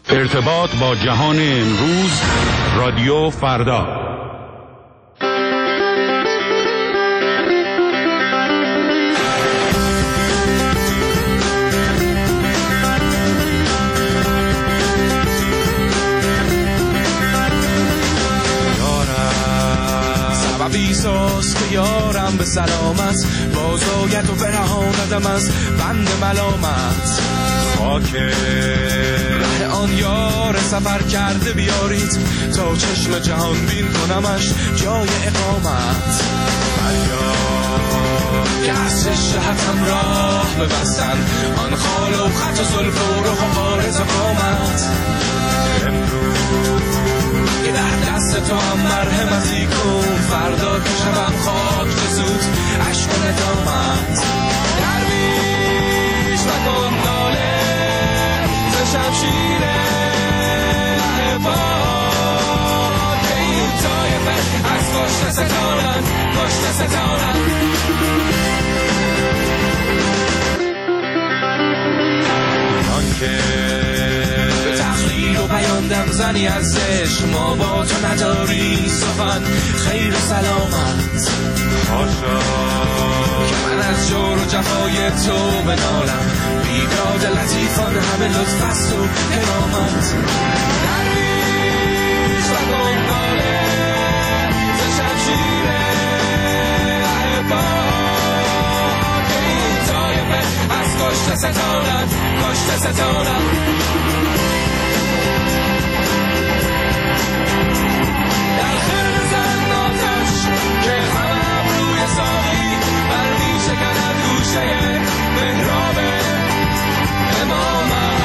ارتباط با جهان امروز، رادیو فردا. سببیساز که یارم به سلامت بازاید و برهاندم از بند ملامت. خاک ره آن یار سفر کرده بیارید تا چشم جهان بین کنمش جای اقامت. فریاد که از شهتم راه ببستن آن خال و خط و زلف و رخ و آرز و قامت. امروز که در دست تو هم مرحمتی کن، فردا که شبم خاک بزود عشق و ندامت. درویش مکن ناله ز شمشیر عباد که این طایفه از کشته ستانند، کشته ستانند. به تقریر و بیاندم زنی ازش، ما با تو نداری سخن خیر و سلامت. حاشا که من از جور و جفای تو بنالم، بیداد لطیفان همه لطف است و کرامت. درویش و گنگاله ز شمشیر عباد که این طایفه از کشته ستانند، کشته ستانند. در خرد زن آتش که همم روی ساقی بردی شکند گوشه محراب امامت.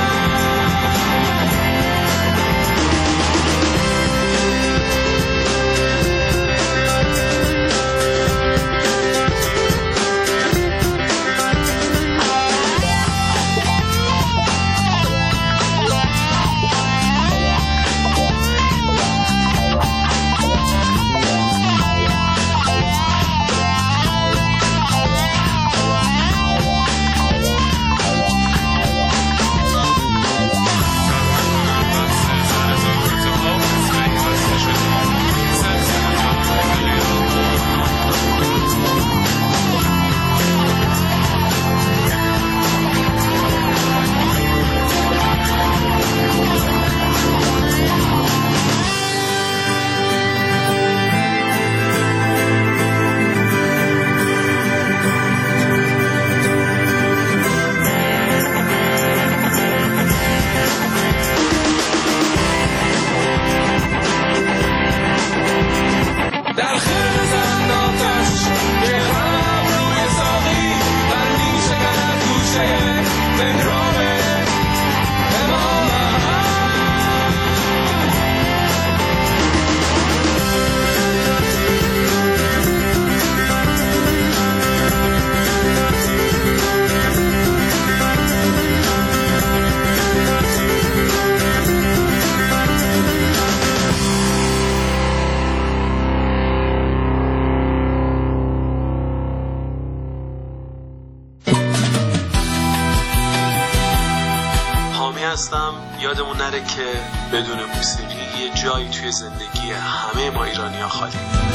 یادمون نره که بدون موسیقی یه جایی توی زندگی همه ما ایرانی‌ها خالی.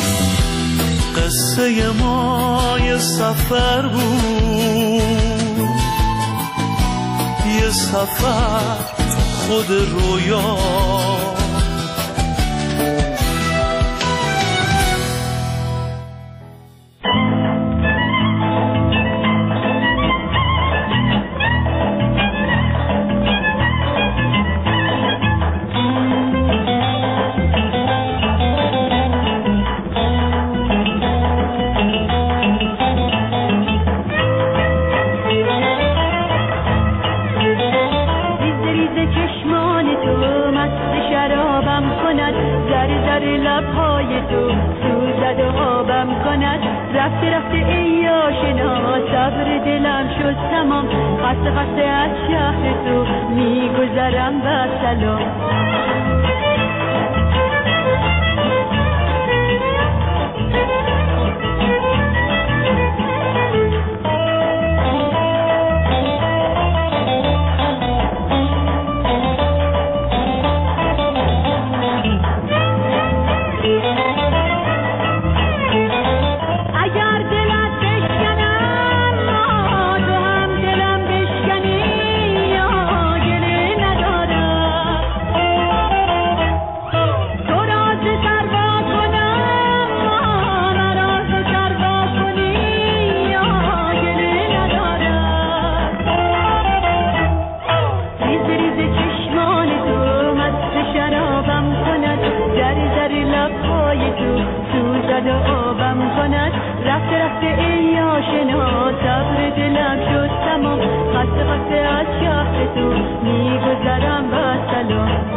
قصه ما یه سفر بود، یه سفر خود رویا. کند. رفته رفته ای آشنا صبر دلم شد تمام. خسته خسته از شهر تو میگذرم با سلام.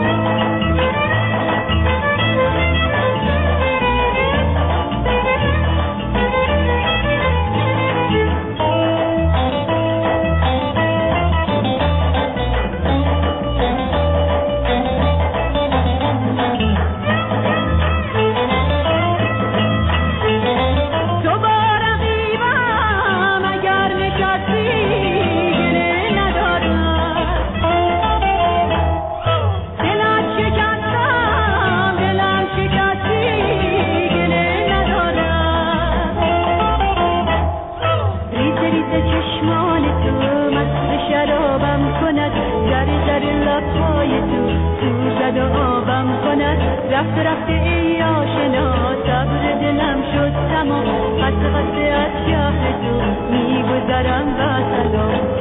رفته رفته ای آشنا صبر دلم شد تمام. خسته خسته از شهر تو میگذرم با سلام.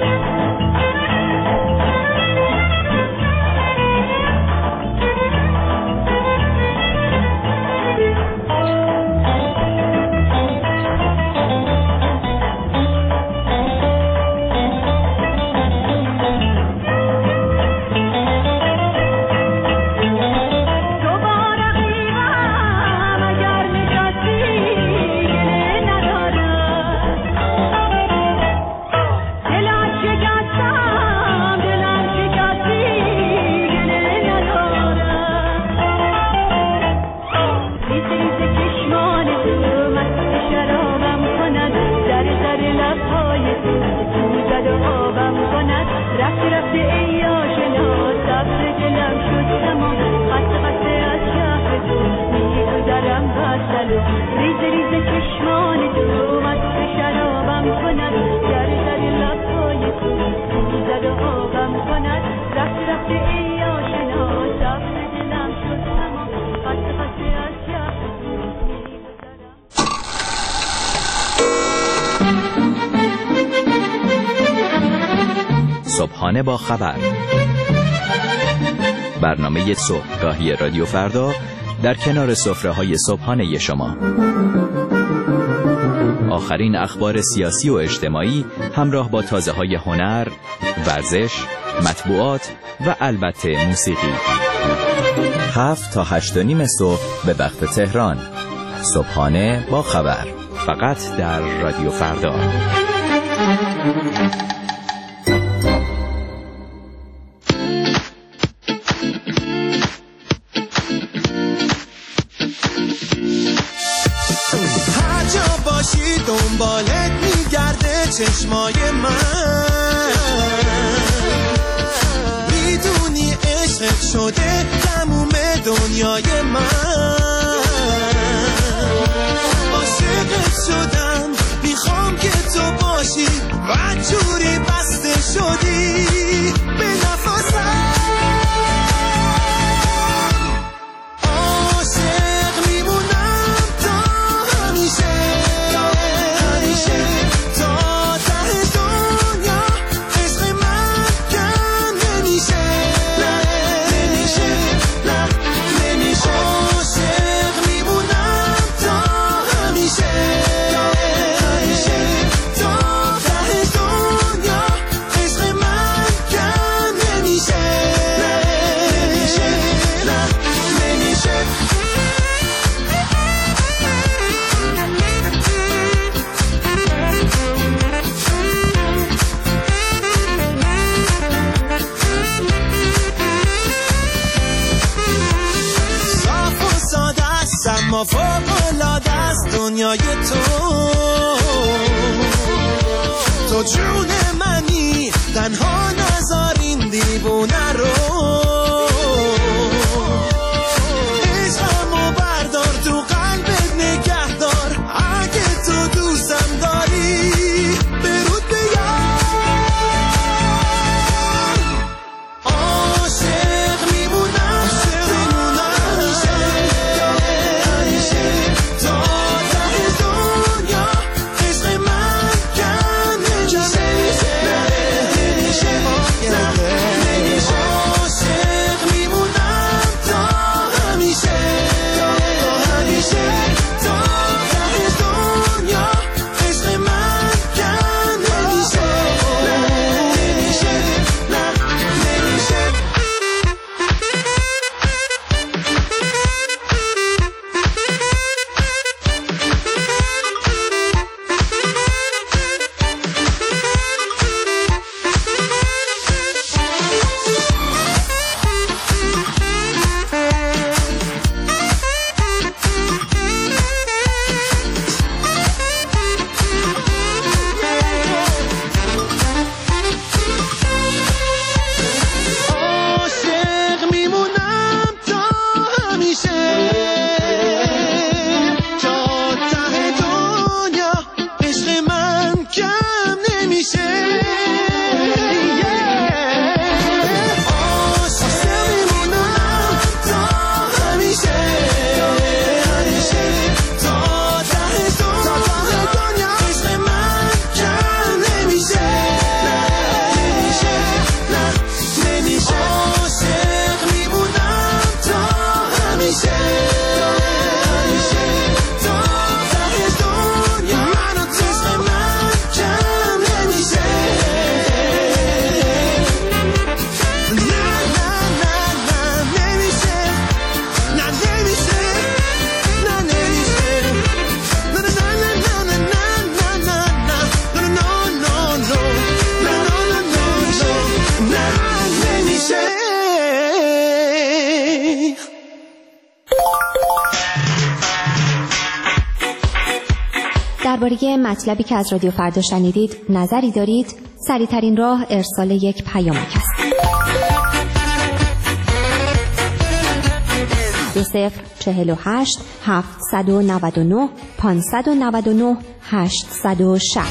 صبحانه با خبر، برنامه صبحگاهی رادیو فردا در کنار سفره‌های صبحانه شما. آخرین اخبار سیاسی و اجتماعی همراه با تازه‌های هنر، ورزش، مطبوعات و البته موسیقی. 7 تا 8:30 صبح به وقت تهران. صبحانه با خبر، فقط در رادیو فردا. دنبالت میگرده چشمای من، میدونی عشقت شده تموم دنیای من. عاشقت شدم میخوام که تو باشی و جوری بسته شدی به نفسم. ما فوق‌العاده است دنیای تو جون منی، تنها نذار این دیوونه رو. عشقمو بردار تو قلبت نگه دار، اگه تو دوستم داری برود بیار. عاشق میمونم تا ته دنیا، عشق من کم نمیشه. درباره مطلبی که از رادیو فردا شنیدید نظری دارید؟ سریع‌ترین راه ارسال یک پیامک است. 2048 799 599 860.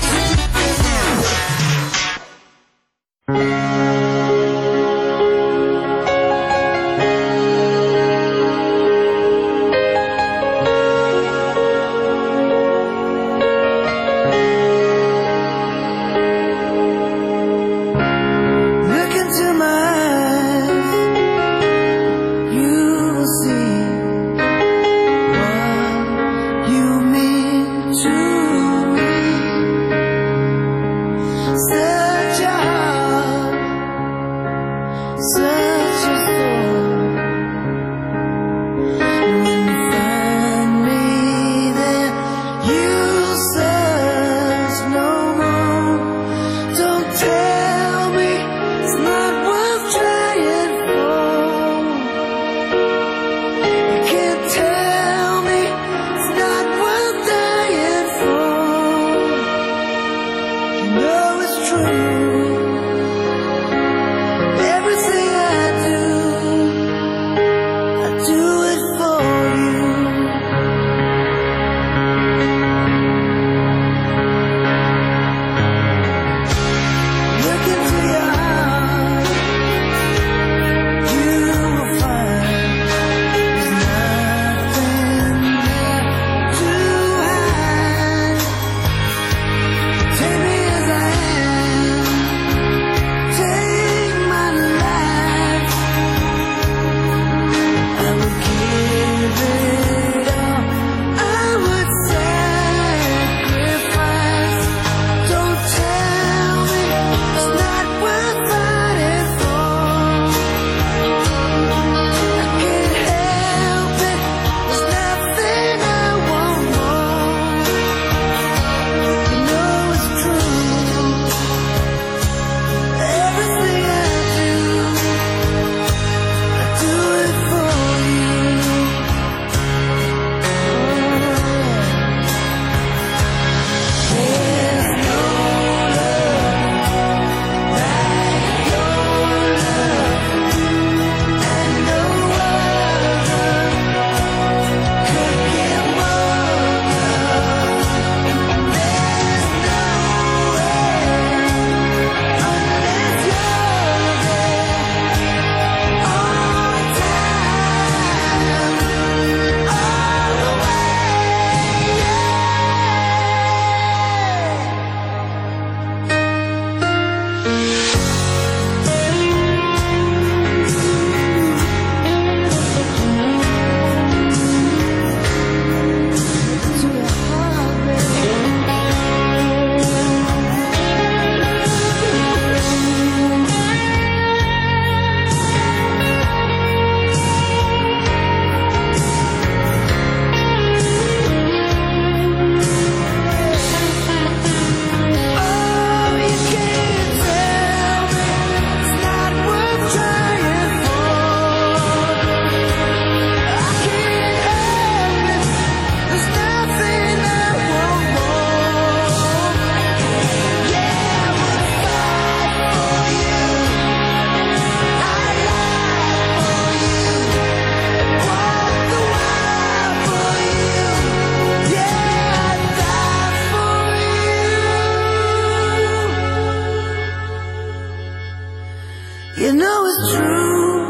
You know it's true.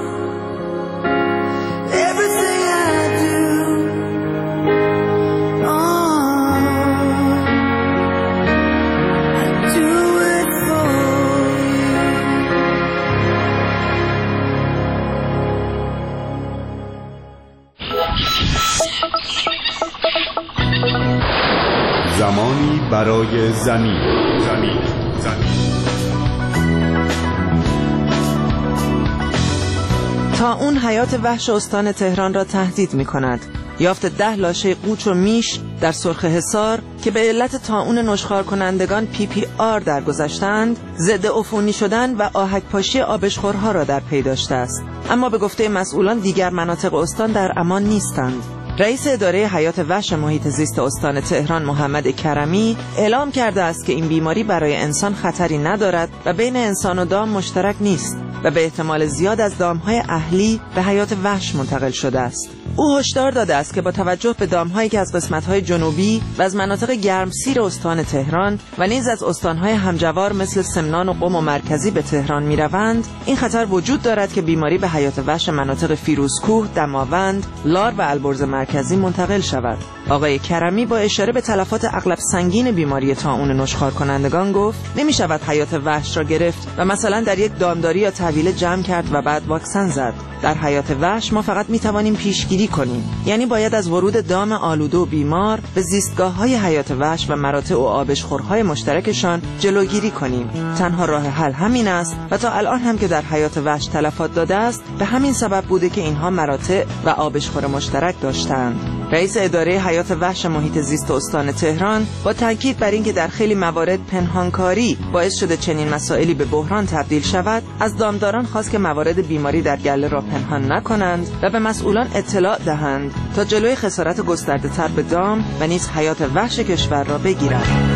Everything I do, I do it for you. زمانی برای زمین. طاعون حیات وحش استان تهران را تهدید می کند. یافت 10 لاشه قوچ و میش در سرخ حصار که به علت طاعون نشخوار کنندگان PPR درگذشتند، ضد عفونی شدن و آهک‌پاشی آبشخورها را در پی داشته است. اما به گفته مسئولان دیگر مناطق استان در امان نیستند. رئیس اداره حیات وحش محیط زیست استان تهران محمد کرمی اعلام کرده است که این بیماری برای انسان خطری ندارد و بین انسان و دام مشترک نیست و به احتمال زیاد از دامهای اهلی به حیات وحش منتقل شده است. او هشدار داده است که با توجه به دامهایی که از قسمت‌های جنوبی و از مناطق گرمسیر استان تهران و نیز از استان‌های همجوار مثل سمنان و قم و مرکزی به تهران می‌روند، این خطر وجود دارد که بیماری به حیات وحش مناطق فیروزکوه، دماوند، لار و البرز مرکزی منتقل شود. آقای کرمی با اشاره به تلفات اغلب سنگین بیماری طاعون نشخوار کنندگان گفت نمی‌شود حیات وحش را گرفت و مثلا در یک دامداری یا طویله جمع کرد و بعد واکسن زد. در حیات وحش ما فقط می‌توانیم پیشگیری کنیم، یعنی باید از ورود دام آلوده و بیمار به زیستگاه‌های حیات وحش و مراتع و آبشخورهای مشترکشان جلوگیری کنیم. تنها راه حل همین است و تا الان هم که در حیات وحش تلفات داده است به همین سبب بوده که اینها مراتع و آبشخور مشترک داشتند. رئیس اداره حیات وحش محیط زیست استان تهران با تاکید بر اینکه در خیلی موارد پنهانکاری باعث شده چنین مسائلی به بحران تبدیل شود، از دامداران خواست که موارد بیماری در گله را پنهان نکنند و به مسئولان اطلاع دهند تا جلوی خسارت گسترده تر به دام و نیز حیات وحش کشور را بگیرند.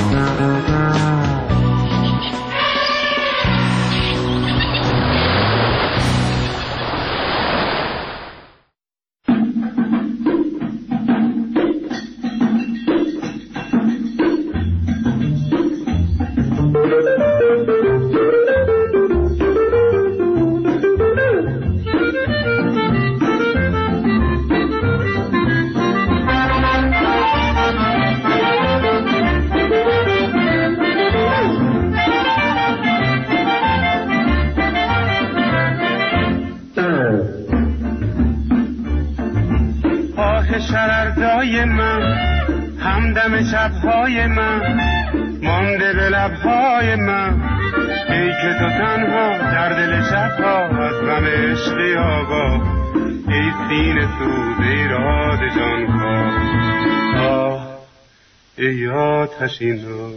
شرردای من همدم شبهای من مانده به لبهای من، ای که تو تنها در دل شبها از غم عشقی آگاه، ای سینه سوز ایراد جانکاه، آه ای آتشین رو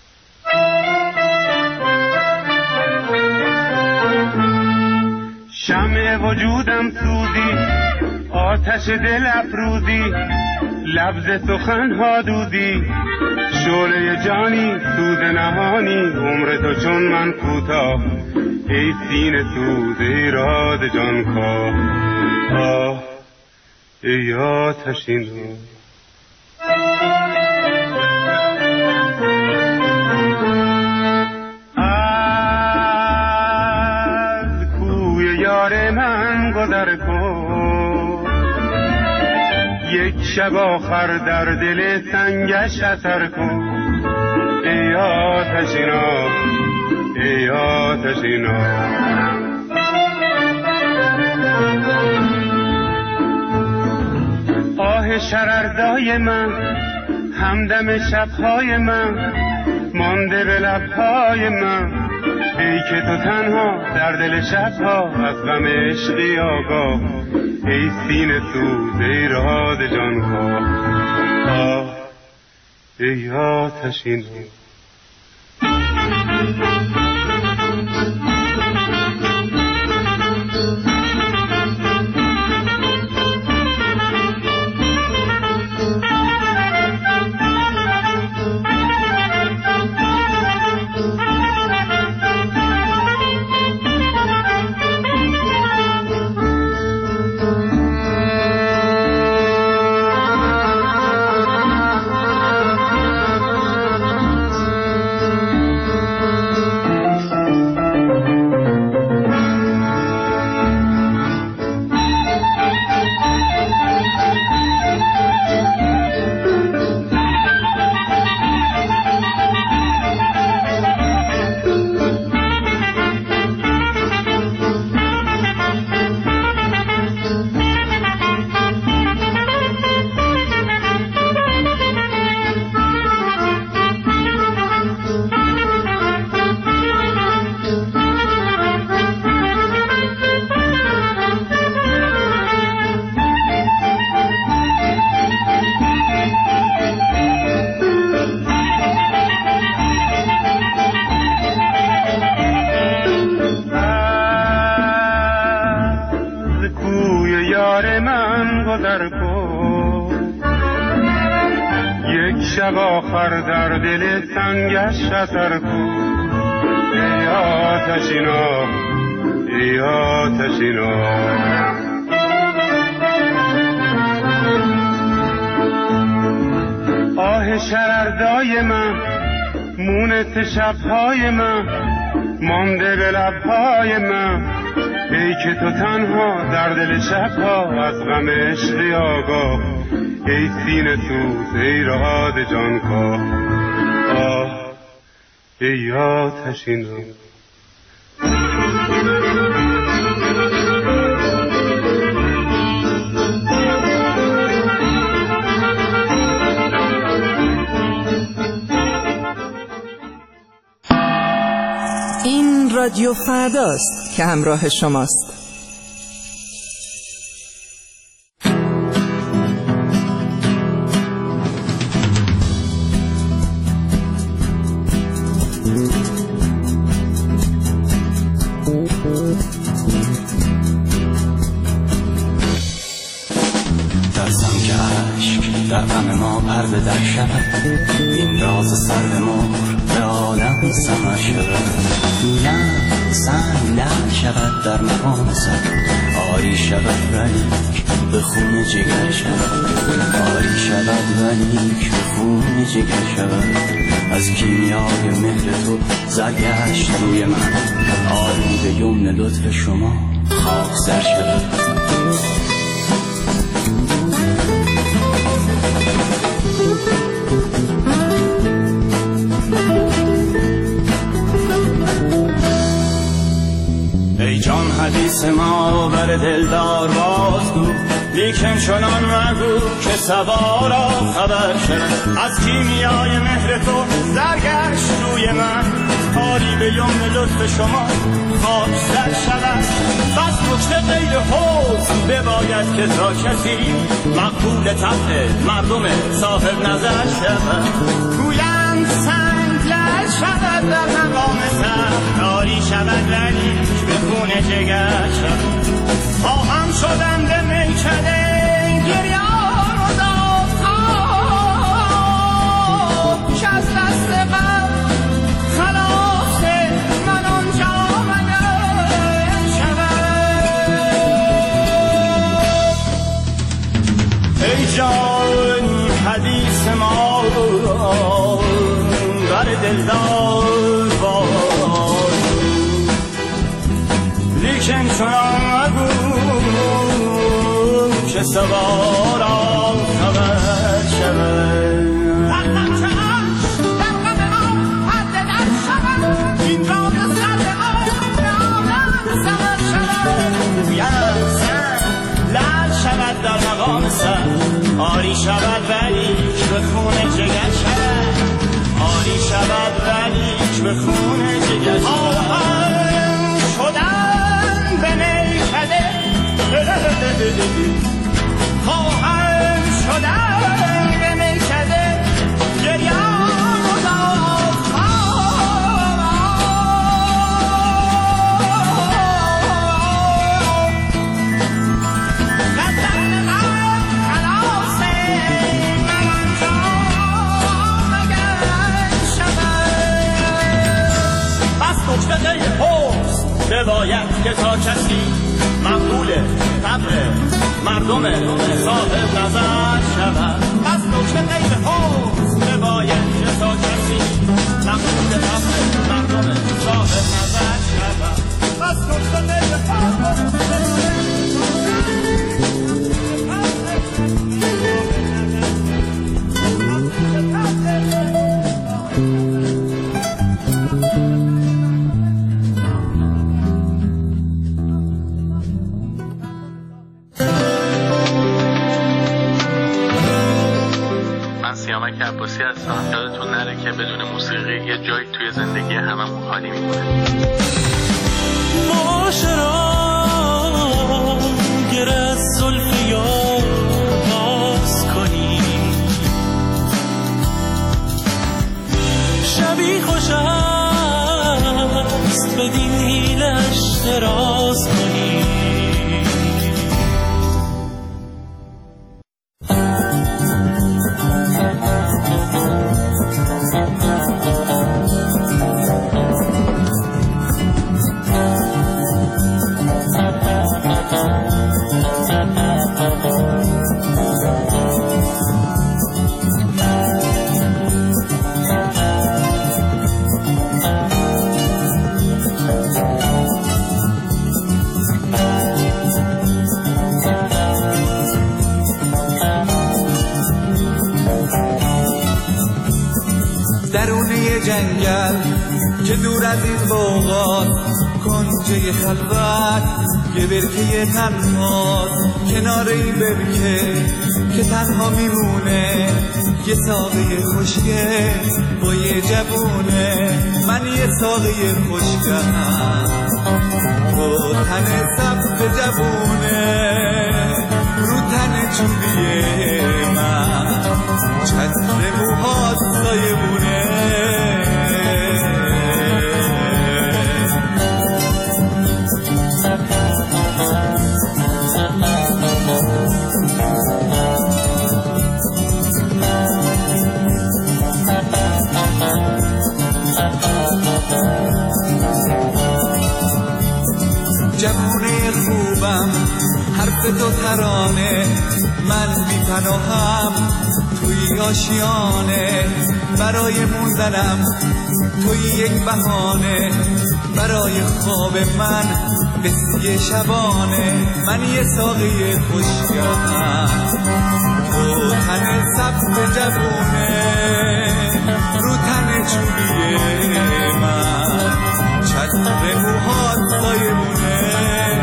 شمع وجودم سوزی، آتش دل افروزی، لبز سخنها دودی، شعله جانی سوز نهانی، عمر تو چون من کوتاه، ای سینه سوز ایراد جانکاه، آه ای آتشین رو از کوی یار من گذر کن، یک شب آخر در دل سنگش اثر کن، ای آتشینا ای آتشینا. آه شرردای من همدم شبهای من مانده به لبهای من، ای که تو تنها در دل شبها از غم عشقی آگاه، ای سینه سوز ایراد جانکاه، آه ای آتشین شب آخر در دل سنگش شتر کو. ای آتشینا ای آتشینا آه شرردای من مونت شبهای من مانده به لبهای من. ای که تو تنها در دل شبها از غم عشقی آگاه. ای سینه سوز ای رهاد جانکاه. آه ای آتشینا این رادیو فرداست که همراه شماست. ترسم که عشق در غم ما پرده در شود. این راز سر مهر به عالم سمر شود. نه سنگ لعل شود در مقام سر. آری شود ولیک به خون جگر شود. آری شود ولیک به خون جگر شود. از کیمیای مهر تو زرگشت روی من. آری به یمن لطف شما خاک سر شود. ای جان حدیث ما بر دلدار بازگو. لیکن چنان مگو که سوارا خبر شد. از کیمیای مهر تو زرگشت روی من. کاری به یمن لطف شما خاک سر شود. بس نکته غیر حسن بباید که تا کسی مقبول طبع مردم صاحب نظر شود. گویند سنگ لعل شود در مقام سر. کاری شود ولی به خون جگر شود. خواهم شدم به میکده گریان و داغ‌ها که از دست غم خلاص من آنجا منم شود. ای جان حدیث ما بر دلدار باز. لیکن چنان مگو که سوارا خبر شود. این را به سر آدم سمر شود. گویم سر لعل شود در مقام سر. آری شود ولیک به خون جگر شود. آری شود ولیک به خون جگر شود. شدن به میکده خواهم شدن به میکده گریان و داغ‌ها. نظر غم خلاص من آنجا مگر شود. بس نکته غیر حسن بباید که تا کسی مقبول طبع مردم صاحب نظر شود. از نکته غیر حسن بباید که تا کسی مقبول طبع مردم صاحب نظر شود. از نکته غیر حسن سیامک عباسی هستم. یادتون نره که بدون موسیقی یه جایی توی زندگی هممون خالی میمونه. معاشران گر از زلف یار باز کنی. شبی خوش است بدین حیلش دراز کنی. جنگل که دور از این بوغات، کنجه خلوت یه برکه تنها، کنار این برکه که تنها میمونه یه ساقه خشکه با یه جوونه. من یه ساقه خشکم با تن سبز جوونه، رو تن چوبیه من چتر موهات سایه بونه. جوونه خوبم حرف تو ترانه، من بی پناهم توی آشیانه، برای موندنم توی یک بهانه، برای خواب من قصه شبانه. من یه ساقه خشکم تو تن سبز جوونه، رو تن چوبیه من چتر موهات سایه بونه.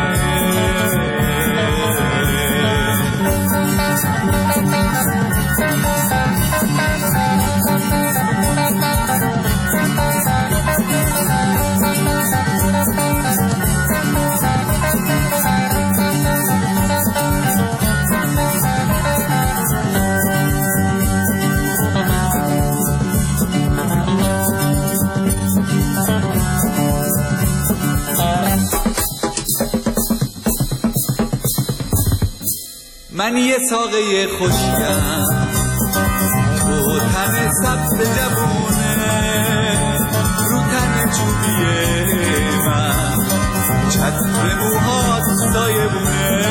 من یه ساقه خشکم تو تن سبز جوونه، رو تن چوبیه من چتر موهات سایه بونه.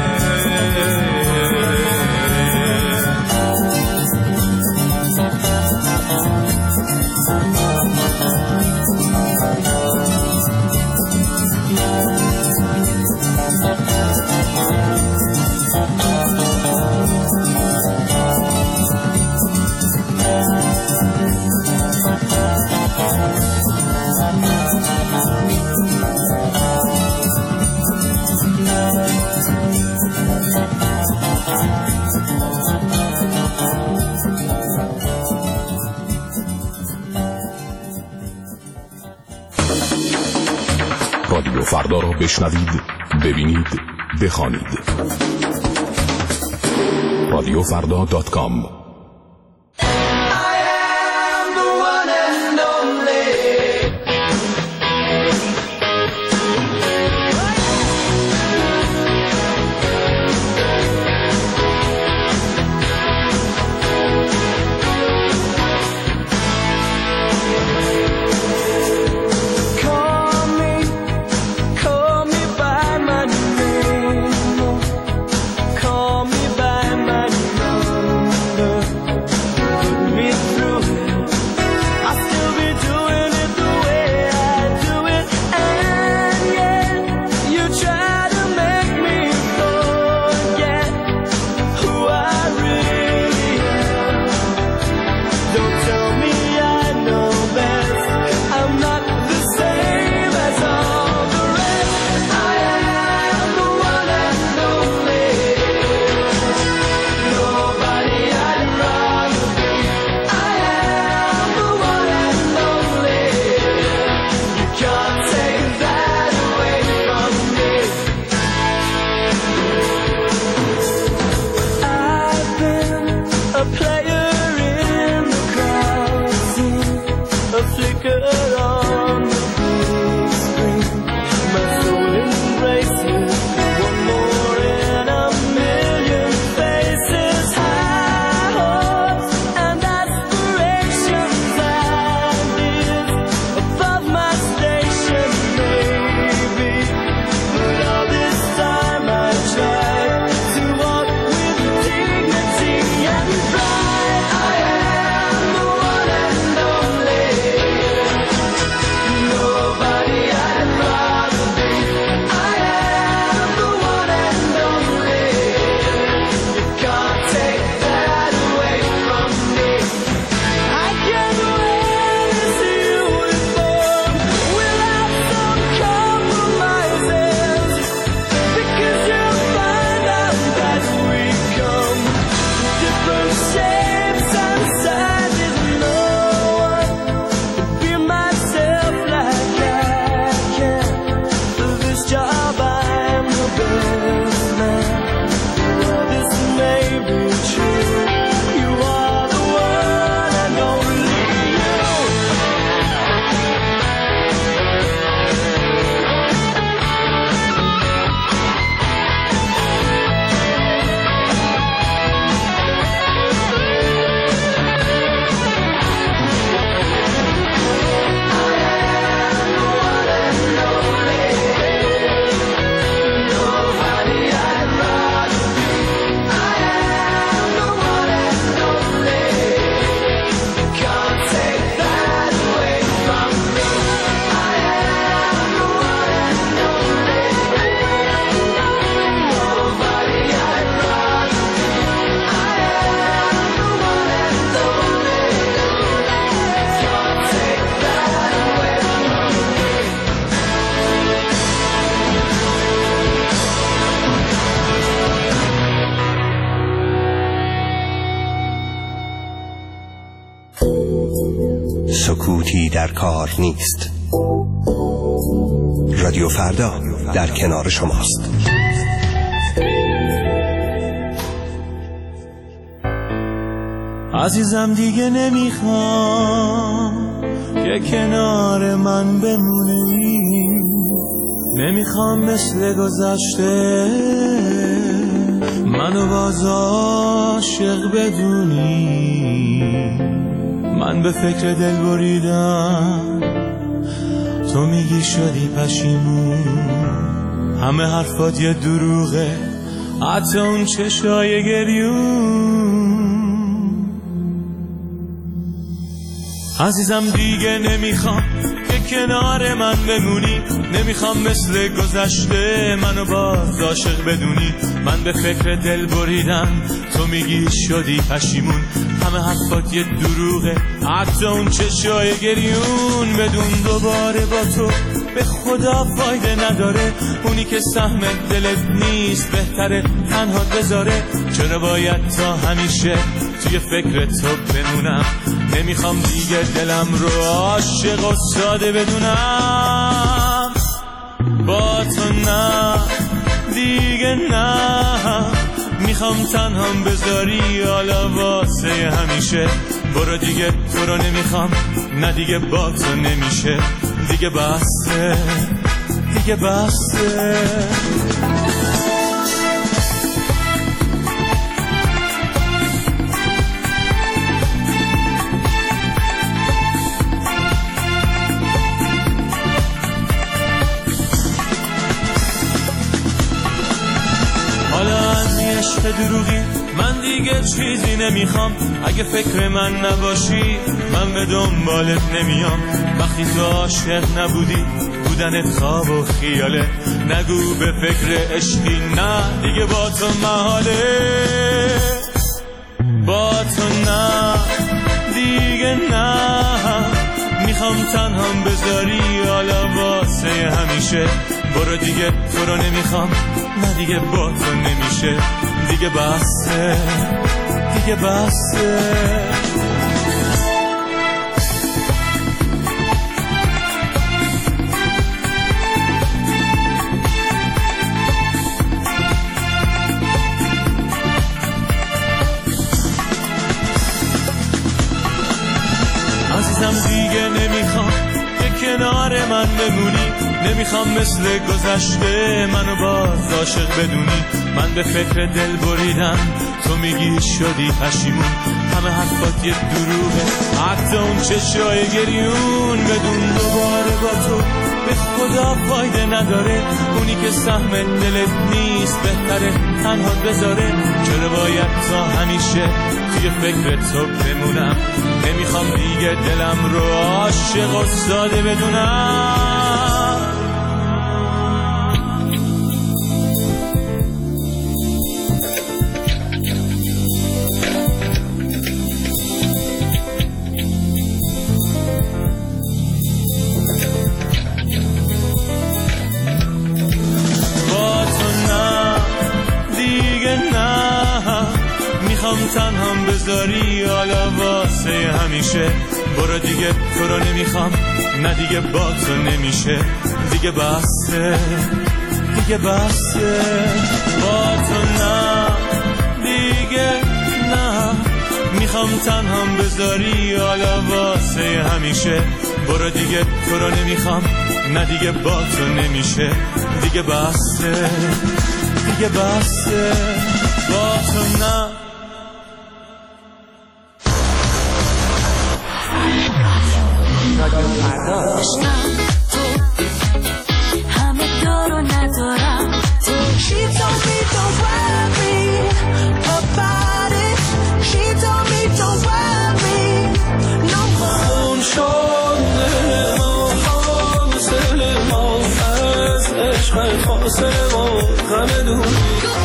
رادیو فردا را بشنوید، ببینید، بخوانید. radiofrda.com Call me by my number. هیچی در کار نیست. رادیو فردا در کنار شماست. عزیزم دیگه نمیخوام که کنار من بمونی، نمیخوام مثل گذشته منو باز عاشق بدونی. من به فکر دل بریدم، تو میگی شدی پشیمون. همه حرفات یه دروغه، حتی اون چشای گریون. عزیزم دیگه نمیخوام که کنار من بمونی، نمیخوام مثل گذشته منو باز عاشق بدونی. من به فکر دل بریدم، تو میگی شدی پشیمون. همه حرفات یه دروغه، حتی اون چشای گریون. بدون دوباره با تو به خدا فایده نداره، اونی که سهم دلت نیست بهتره تنها بذاره. چرا باید تا همیشه توی فکر تو بمونم؟ نمیخوام دیگه دلم رو عاشق و ساده بدونم. با تو نه دیگه نه، میخوام تنهام بذاری حالا واسه همیشه. برو دیگه تو رو نمیخوام، نه دیگه با تو نمیشه. دیگه بسته، دیگه بسته. دروغی من دیگه چیزی نمیخوام. اگه فکر من نباشی من به دنبالت نمیام. وقتی تو عاشق نبودی بودنت خواب و خیاله. نگو به فکر عشقی، نه دیگه با تو محاله. با تو نه دیگه نه، میخوام تنهام بذاری حالا واسه همیشه. برو دیگه تو رو نمیخوام، نه دیگه با تو نمیشه. دیگه بسته، دیگه بسته. عزیزم دیگه نمیخوام که کنار من بمونی، نمیخوام مثل گذشته منو باز عاشق بدونی. من به فکر دل بریدم، تو میگی شدی پشیمون. همه حرفات یه دروغه، حتی اون چشای گریون. بدون دوباره با تو به خدا فایده نداره، اونی که سهم دلت نیست بهتره تنها بذاره. چرا باید تا همیشه توی فکر تو بمونم؟ نمیخوام دیگه دلم رو عاشق و ساده بدونم. تنهام بذاری حالا واسه همیشه. برو دیگه تو رو نمیخوام، نه دیگه با تو نمیشه. دیگه بسته، دیگه بسته. با تو نه دیگه نه، میخوام تنهام بذاری حالا واسه همیشه. برو دیگه تو رو نمیخوام، نه دیگه با تو نمیشه. دیگه بسته، دیگه بسته. با تو نه. همه دارو ندارم. She told me don't worry about it. She told me don't worry no more. شده ما حاصل ما از عشق فاصله ما غم دونی.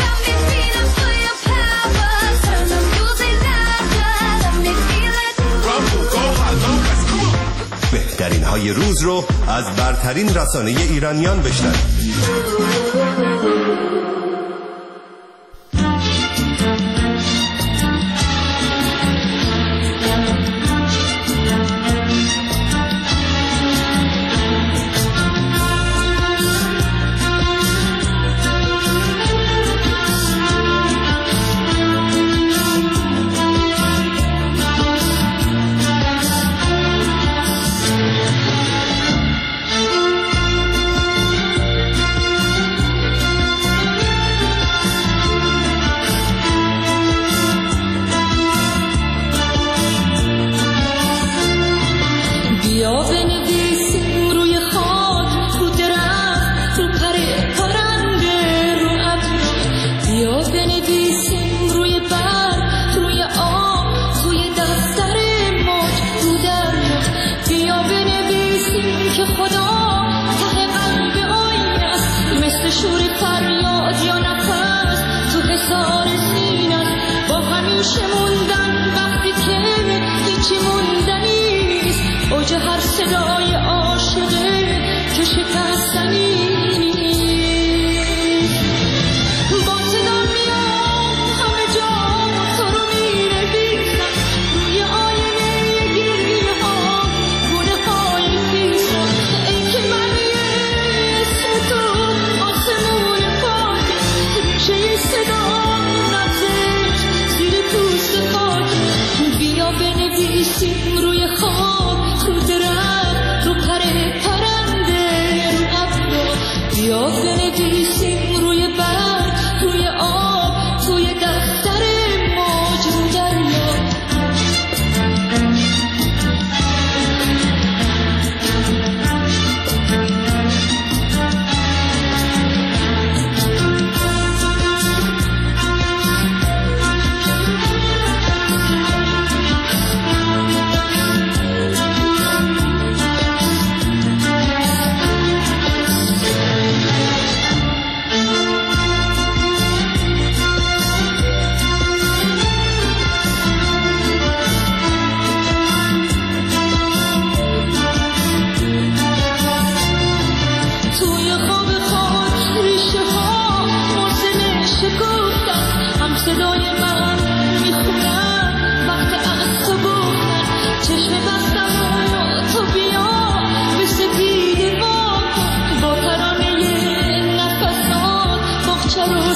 بهترین های روز رو از برترین رسانه ایرانیان بشنوید.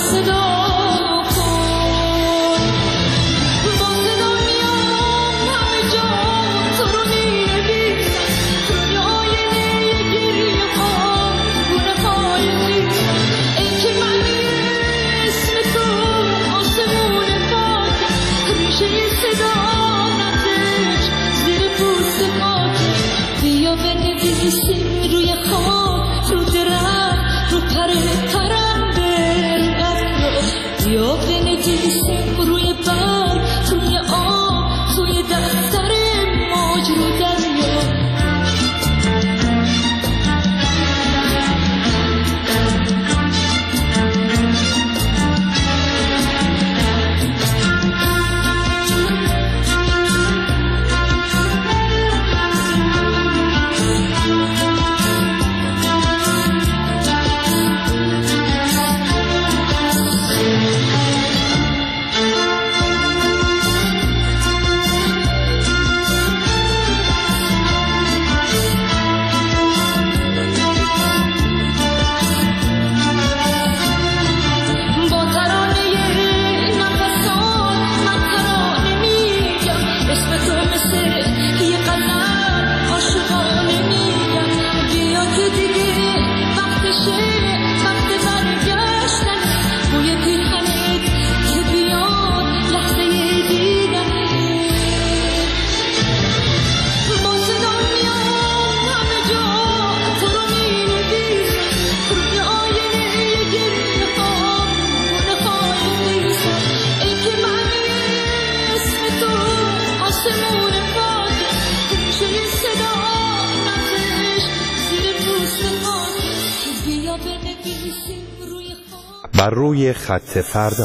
بر روی خط فردا.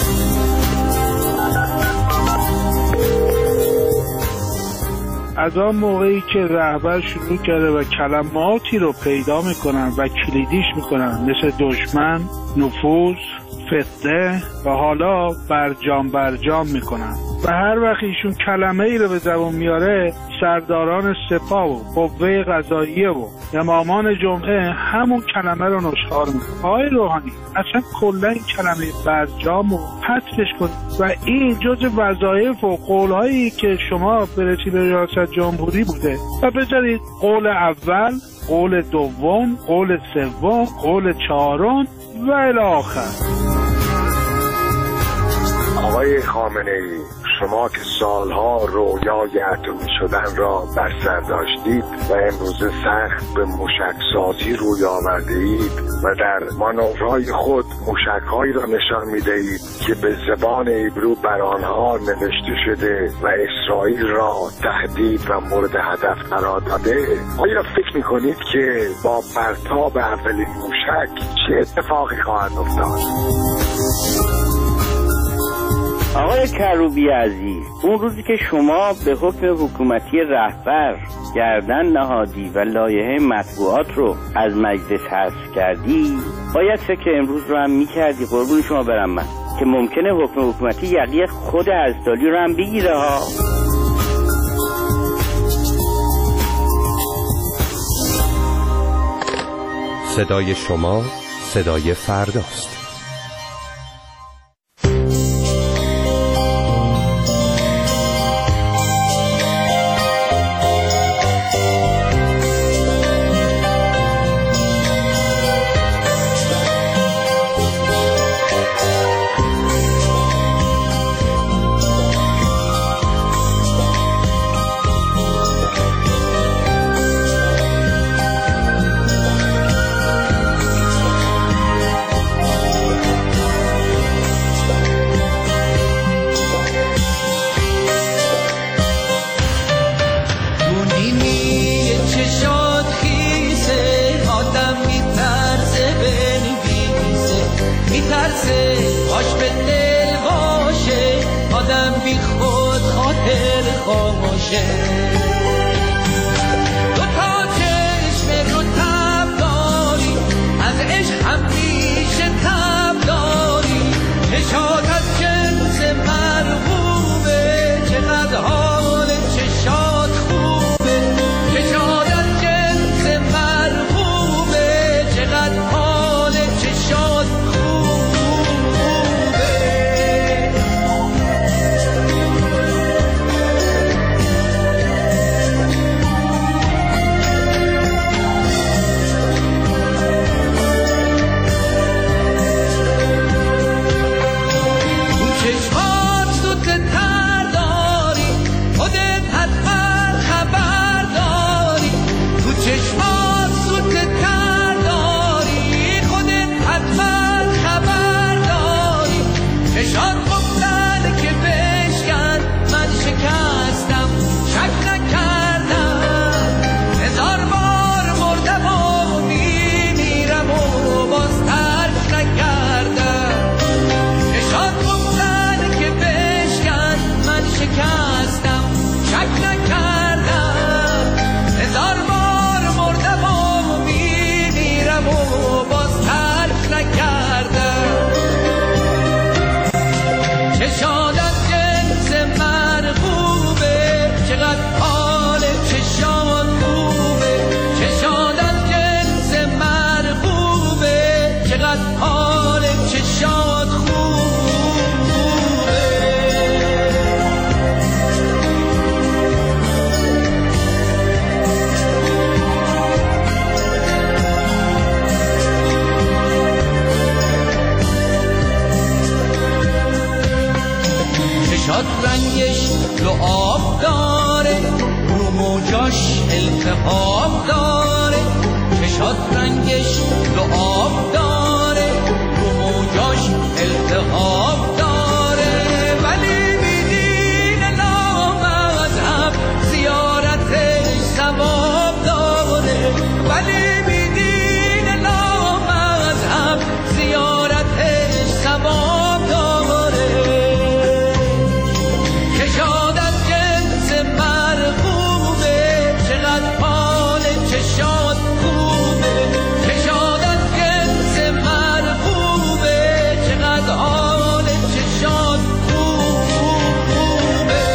از آن موقعی که رهبر شروع کرده و کلماتی رو پیدا میکنن و کلیدیش میکنن مثل دشمن، نفوذ، فتنه و حالا برجام میکنن و هر وقت ایشون کلمه ای رو به زبان میاره سرداران سپاه و قوه قضاییه و امامان جمعه همون کلمه رو نشخوار میکنن. آقای روحانی اصلا کلا این کلمه برجام رو حذفش کنید و این جز وظایف و قولهایی که شما برسید به ریاست جمهوری بوده و بذارید قول اول، قول دوم، قول سوم، قول چهارم و الی آخر. آقای خامنه‌ای، شما که سالها رویای اتمی شدن را بر سر داشتید و امروز سخت به موشکسازی روی آورده اید و در مانورهای خود موشکهایی را نشان میدهید که به زبان عبری بر آنها نوشته شده و اسرائیل را تهدید و مورد هدف قرار داده. آیا فکر میکنید که با پرتاب اولین موشک چه اتفاقی خواهد افتاد؟ آقای کروبی عزیز، اون روزی که شما به حکم حکومتی رهبر گردن نهادی و لایحه مطبوعات رو از مجلس حذف کردی، باید فکر امروز رو هم میکردی. قربون شما برم من که ممکنه حکم حکومتی یقی خود عزدالی رو هم بگیره ها. صدای شما صدای فرداست. چشات رنگش لعاب داره، رو موجاش التهاب داره. چشات رنگش لعاب داره، رو موجاش التهاب داره. ولی میدین نامذهب زیارتش ثواب داره. ولی میدین نامذهب زیارتش ثواب داره. کشاد از جنس مرغوبه، چقدر حال چشاد خوبه. کشاد از جنس مرغوبه، چقدر حال چشاد خوبه.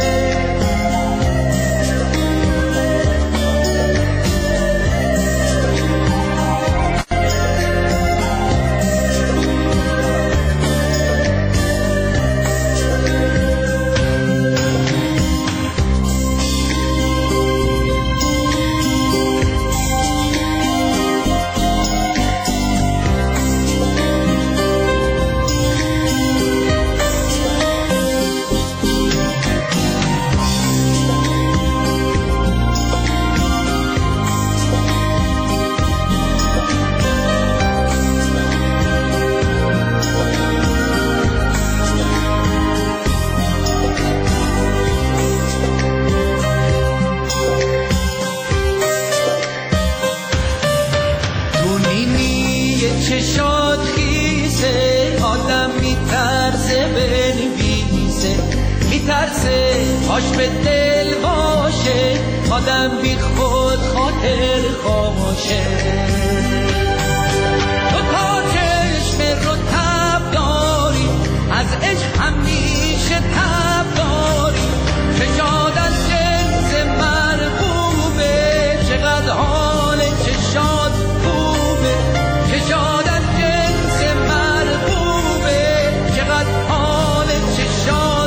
چشات خیسه، آدم میترسه بنویسه. میترسه پاش به دل باشه، آدم بی خود خاطر خاموشه. تو تا چشم رو تب داری، از عشق همیشه تب داری. چشات از جنس مرغوبه، چقدر حال چشات خوبه. چشات از جنس مرغوبه، چقدر حال چشات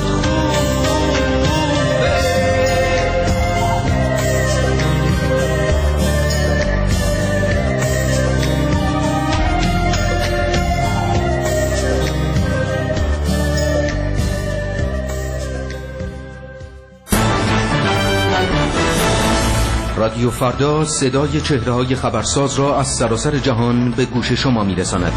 خوبه. رادیو فردا صدای چهره‌های خبرساز را از سراسر جهان به گوش شما می‌رساند.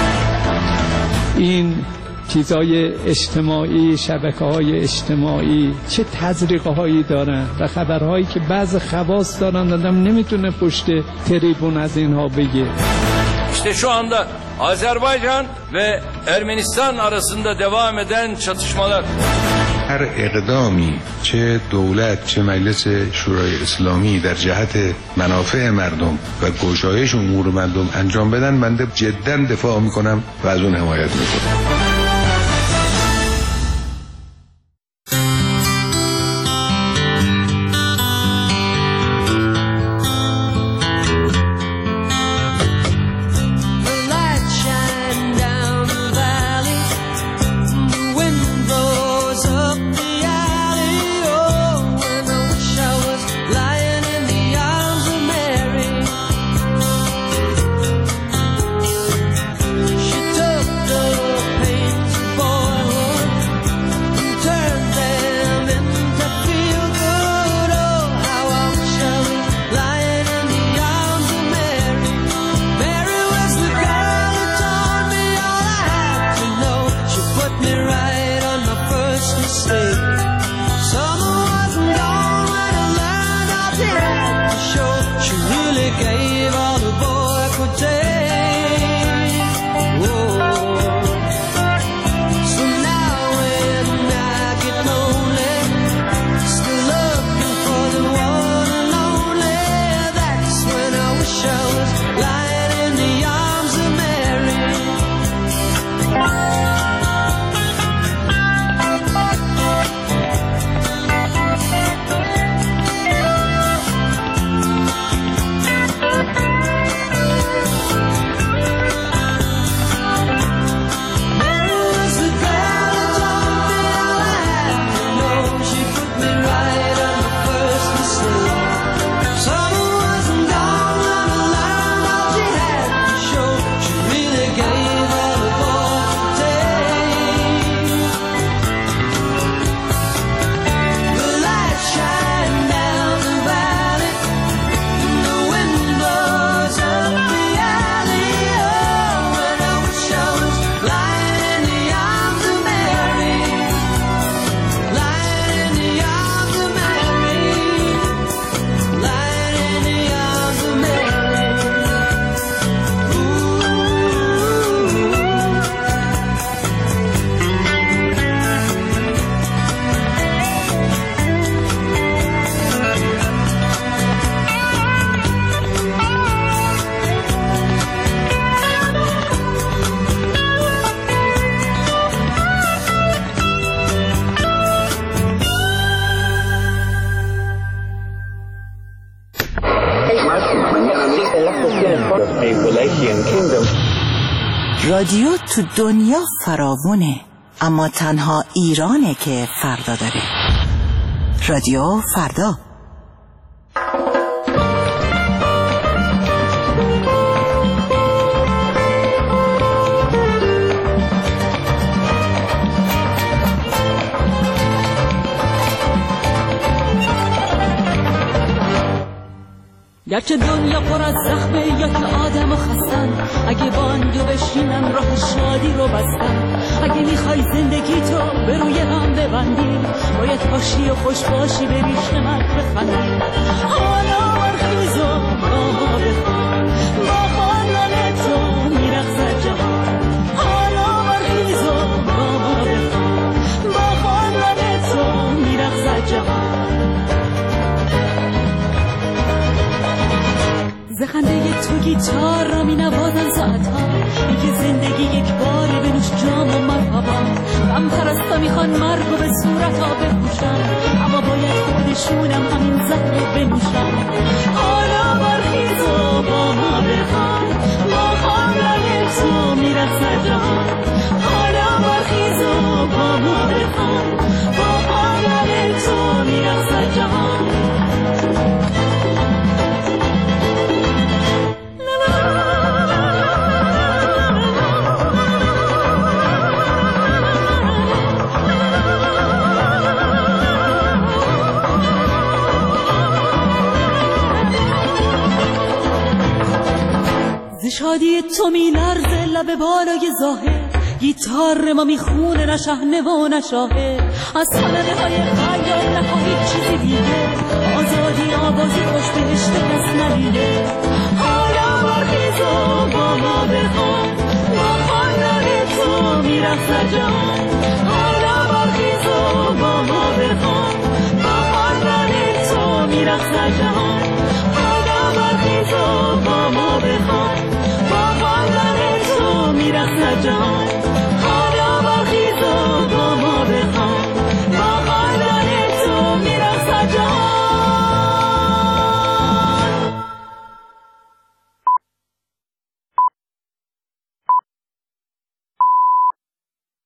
این چیزهای اجتماعی، شبکه‌های اجتماعی چه تزریق‌هایی دارن و خبرهایی که بعض خواص دارن آدم نمیتونه پشت تریبون از اینها بگه. İşte şu anda Azerbaycan ve Ermenistan arasında devam eden çatışmalar. هر اقدامی چه دولت چه مجلس شورای اسلامی در جهت منافع مردم و گشایش امور مردم انجام بدن، بنده جدا دفاع میکنم و از اون حمایت میکنم. Pain رادیو تو دنیا فراوونه، اما تنها ایرانه که فردا داره. رادیو فردا. گرچه دنیا پر از زخمه یا که آدم و خستن، اگه باندو بشینن راه شادی رو بستن. اگه میخوای زندگی تو به روی هم ببندی، باید باشی و خوش باشی، به ریش من بخندی. حالا برخیز و با ما بخوان، با خواندن تو میرقصد جهان. حالا برخیز و با ما بخوان، با خواندن تو میرقصد جهان. زخنده تو گیتار را می نوازن ساعتها، میگه زندگی یک باره بنوش جام و مرحبا. غم پرستا میخوان مرگو به صورتا بپوشن، اما باید خودشونم همین زهر رو بنوشن. حالا برخیز و با ما بخوان، با خواندن تو میرقصد جهان. حالا برخیز و با ما بخوان، با خواندن تو میرقصد جهان. شادی تو می لرزه لب بالای ظاهر، گیتار ما میخونه نه شحنه و نه شاهد. از خانه های خیال نخواهی چیزی دیگه، آزادی آوازی خوش بهشت کس ندیده. حالا برخیز و با ما بخوان، با خواندن تو میرقصد جهان. حالا برخیز و با ما بخوان، با خواندن تو میرقصد جهان. حالا برخیز و با ما بخوان، با خواندن تو میرقصد جهان.